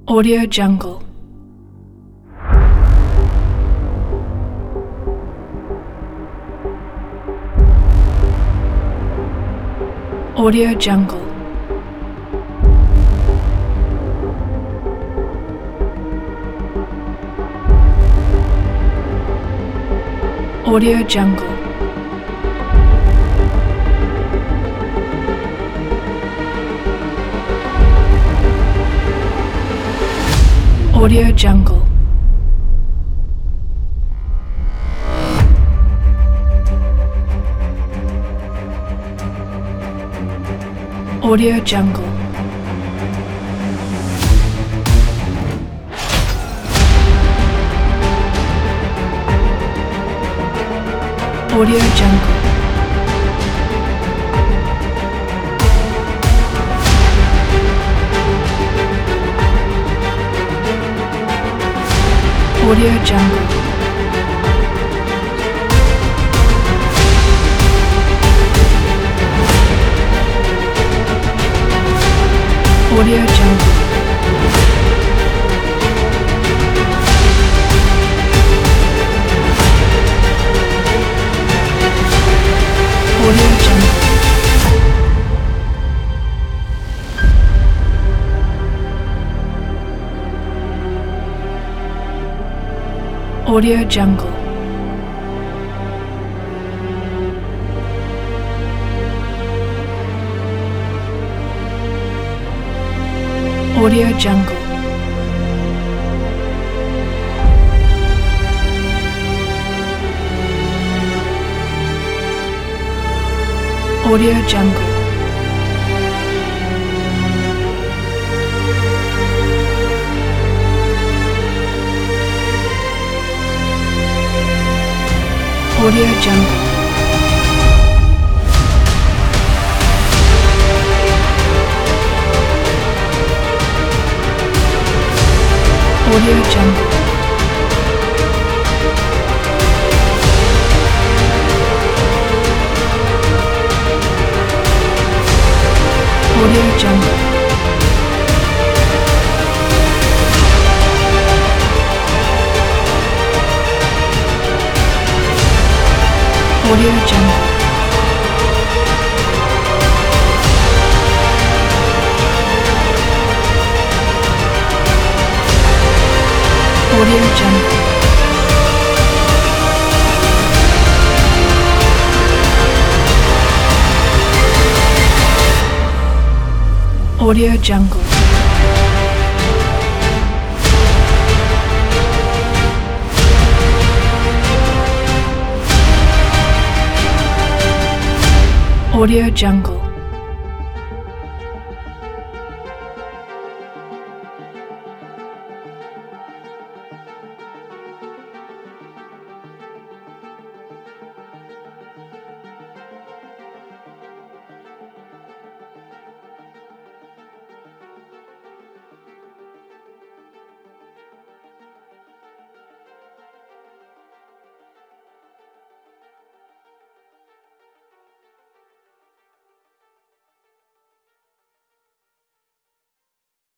Audio Jungle. Audio Jungle. Audio Jungle. Audio Jungle. Audio Jungle. Audio Jungle. Audio Jungle. Audio Jungle. Audio Jungle. Audio Jungle. Audio Jungle. Audio Jungle. Audio Jungle. Audio Jungle. Audio Jungle. Audio Jungle. Audio Jungle. Audio Jungle. Audio Jungle.